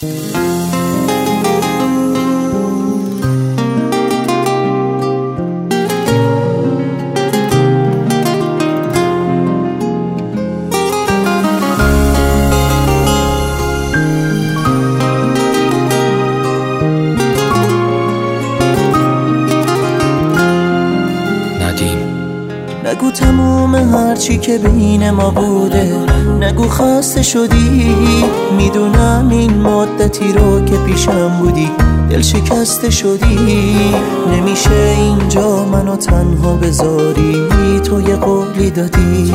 نگو تموم هرچی که بین ما بوده، نگو خسته شدی. میدونم این مدتی رو که پیشم بودی دل شکسته شدی. نمیشه اینجا منو تنها بذاری، تو یه قولی دادی.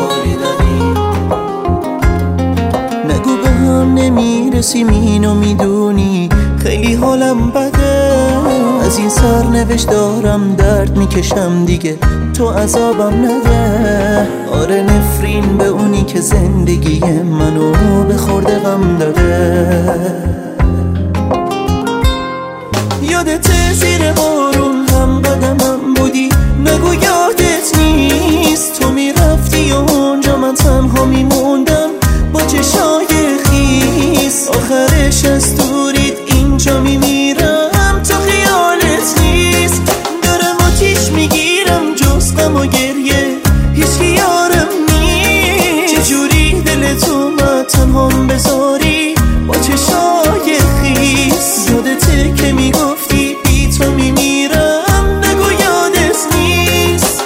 نگو به هم نمیرسیم اینو میدونی، خیلی حالم بده. از این سرنوشت دارم درد میکشم دیگه، تو عذابم نده. آره نفرین به اونی که زندگی منو به خورده غم داده. یادت زیر بارون هم قدمم بودی، نگو یادت نیست. تو میرفتی اونجا من تنها میموندم با چشای خیس. آخرش از دورید اینجا میمیرم، تو خیالت نیست. دارم آتیش میگیرم جز غم و گریه، هیچ یارم نیست. چجوری دلت اومد تنهام بذاری با چشای خیس. یادته که میگفتی بی تو میمیرم، نگو یادت نیست.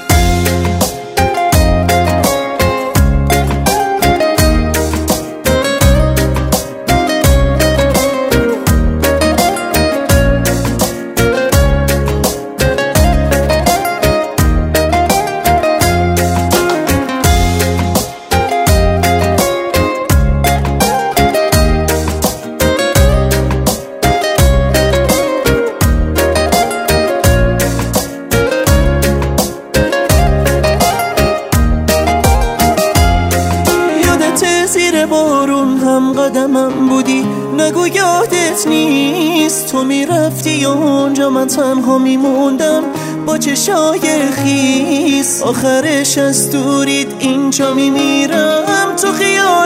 زیر بارون هم قدمم بودی، نگو یادت نیست. تو میرفتی اونجا من تنها میموندم با چشای خیس. آخرش از دورید اینجا میمیرم، تو خیال